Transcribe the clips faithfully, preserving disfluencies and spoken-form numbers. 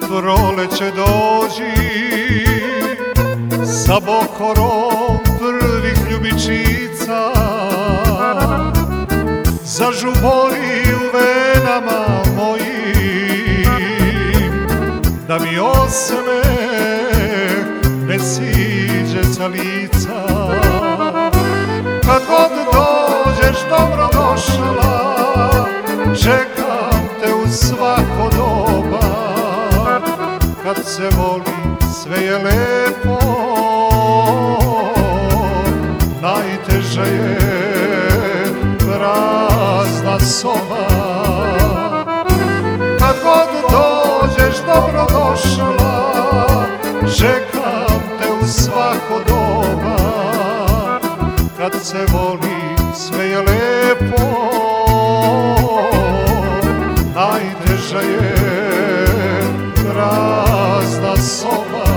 proleće dođi sa bokorom prvih ljubičica, zažubori u venama mojim, da mi osmeh ne siđe sa lica. Kad god dođeš dobro došla, čekam te u svako doba. Kad se voli sve je lepo, najteže je prazna soba. Kad god dođeš dobro došla, čekam te u svako doba. Kad se voli sve je lepo, najteže je prazna soba.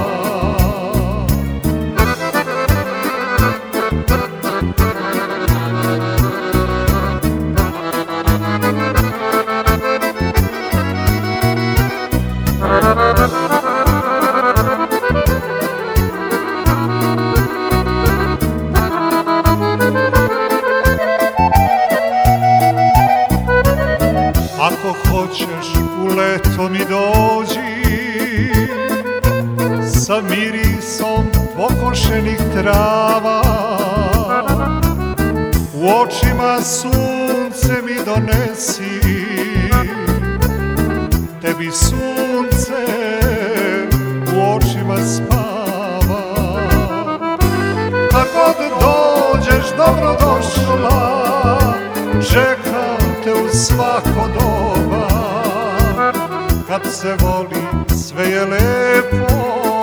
Ako hoćeš u leto mi dođi, sa mirisom pokošenih trava, u očima sunce mi donesi, tebi sunce u očima spava. Kad god dođeš dobro došla, čekam te u svako doba. Kad se voli sve je lepo,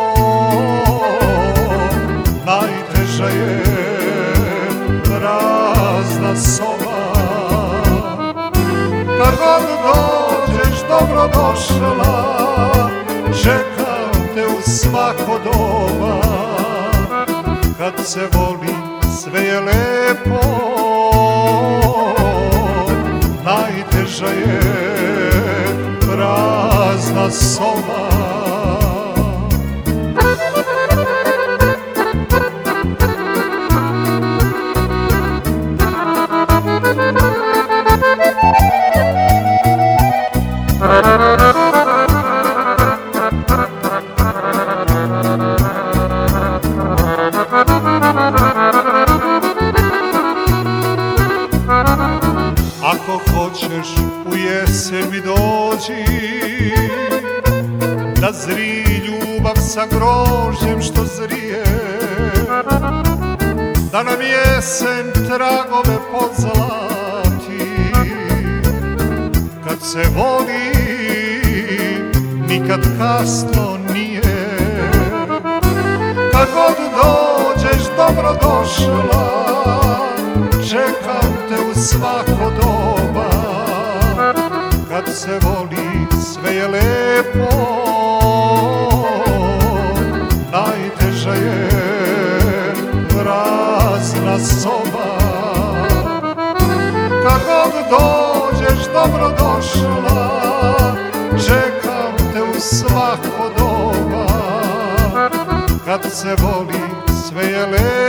najteža je prazna soba. Kad god dođeš dobro došla, čekam te u svako doba. Kad se voli sve je lepo, najteža je prazna soba. Ako hoćeš u jesen mi dođi, da zri ljubav sa grožđem što zrije, da nam jesen tragove pozlati. Kad se voli nikad kasno nije. Kad god dođeš dobro došla, čekam te u svako doba. Kad se voli sve je lepo, najteža je prazna soba. Kad god dođeš dobro došla, čekam te u svako doba. Kad se voli sve je lepo,